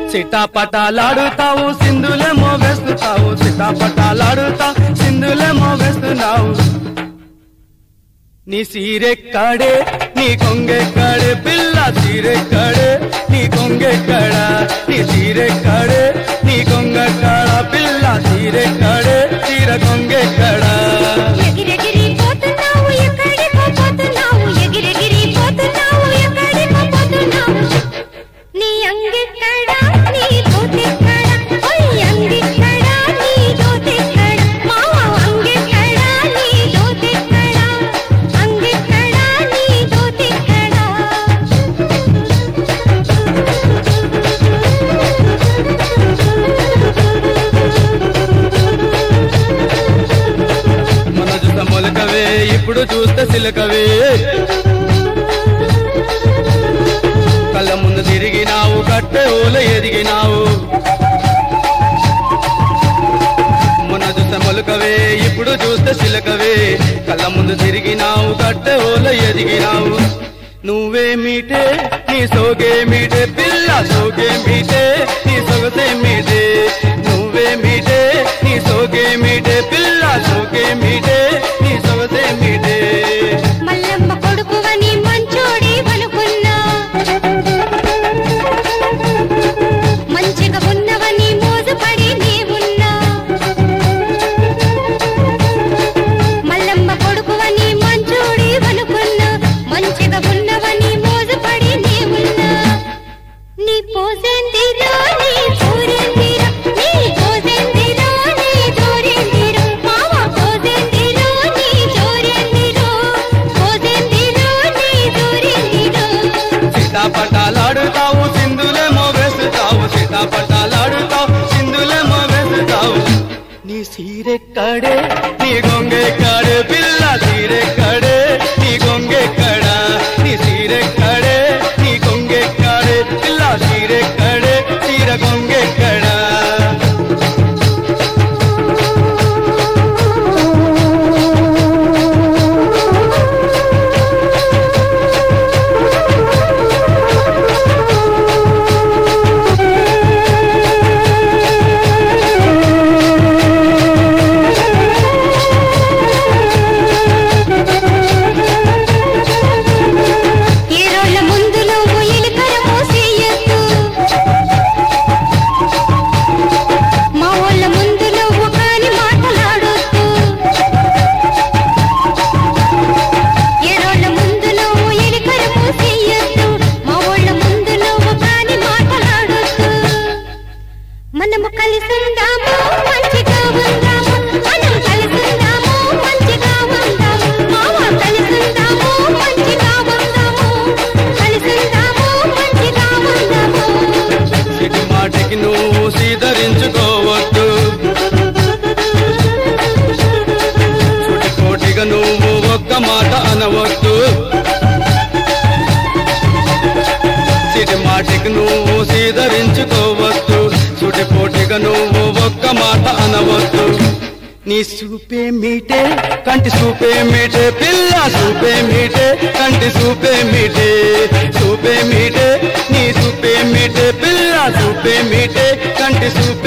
సిటాపటాలాడుతావు సింధులేమో వేస్తున్నావు, సిటాపటాలాడుతావు సింధులేమో వేస్తున్నావు. నీ సీరెక్కడే నీ కొంగెక్కడే పిల్ల సీరెక్కడే నీ కొంగెక్కడా, నీ సీరెక్కడే నీ కొంగెక్కడ పిల్ల సీరెక్కడే సీర కొంగెక్కడా. ఎగిరెగిరి పోతున్నావు ఎక్కడికో పోతున్నావు, ఎగిరెగిరి పోతున్నావు ఎక్కడికో పోతున్నావు. నీ అంగెక్కడా నీ దోతెక్కడా, ఓయ్ అంగెక్కడా నీ దోతెక్కడా, మావా అంగెక్కడా నీ దోతెక్కడా, అంగెక్కడా నీ దోతెక్కడా. మన చూత మొలకవే ఇప్పుడు చూస్తే సిలకవే, కళ్ళ ముందు తిరిగినావు కట్టె ఊల ఎదిగినావు. మన చూత మొలకవే ఇప్పుడు చూస్తే సిలకవే, కళ్ళ ముందు తిరిగినావు కట్టె ఊల ఎదిగినావు. నువ్వే మీటే నీ సోగే మీటే పిల్ల సోగే మీటే నీ సొగసే మీటే, నువ్వే మీటే నీ సోగే మీటే పిల్ల సోగే మీటే నీ సొగసే మీటే. మల్లమ్మ కొడుకువని మంచోడి వనుకున్నా, మంచిగా ఉన్నవని మోజుపడి నీవున్నా. మల్లమ్మ కొడుకువని మంచోడి వనుకున్నా, మంచిగా ఉన్నవని మోజుపడి నీవున్నా. నీ పోసెందిరో నీ చూరెందిరో, నీ పోసెందిరో నీ చూరెందిరో, మావా పోసెందిరో నీ చూరెందిరో, పోసెందిరో నీ చూరెందిరో. సీతాపటాలాడుతావు సింధులేమో వేస్తావు, సీతాపటాలాడుతావు సింధులేమో వేస్తావు. నీ సీరెక్కడే నీ గొంగెక్కడే పిల్ల సీరెక్కడే నీ గొంగెక్కడా, నీ సీరెక్కడే నీ గొంగెక్కడే పిల్ల సీరెక్కడే సీర గొంగెక్కడా. ఈ రోజుల ముందు నువ్వు ఎలుకరమో చేయొద్దు, మా వాళ్ళ ముందు నువ్వు కాని మాటలాడొద్దు. ఈ రోజుల ముందు నువ్వు ఎలుకరమో చేయొద్దు, మా వాళ్ళ ముందు నువ్వు కాని మాటలాడొద్దు. మనము కలిసుందాము మంచిగా ఉందాము, మనం కలిసుందాము మంచిగా ఉందాము, మావా కలిసుందాము మంచిగా ఉందాము, కలిసుందాము మంచిగా ఉందాము. సిటి మాటికి నువ్వు సీదరించుకోవద్దు, కోటిగా నువ్వు ఒక్క మాట అనవద్దు. సిటి మాటికి నువ్వు సీదరించుకోవద్దు, సుటిపోటిగా నువ్వు ఒక్క మాట అనవద్దు. నీ సూపే మీటే కంటి సూపే మీటే పిల్ల సూపే మీటే కంటి సూపే మీటే, సూపే మీటే నీ సూపే మీటే పిల్ల సూపే మీటే కంటి సూపే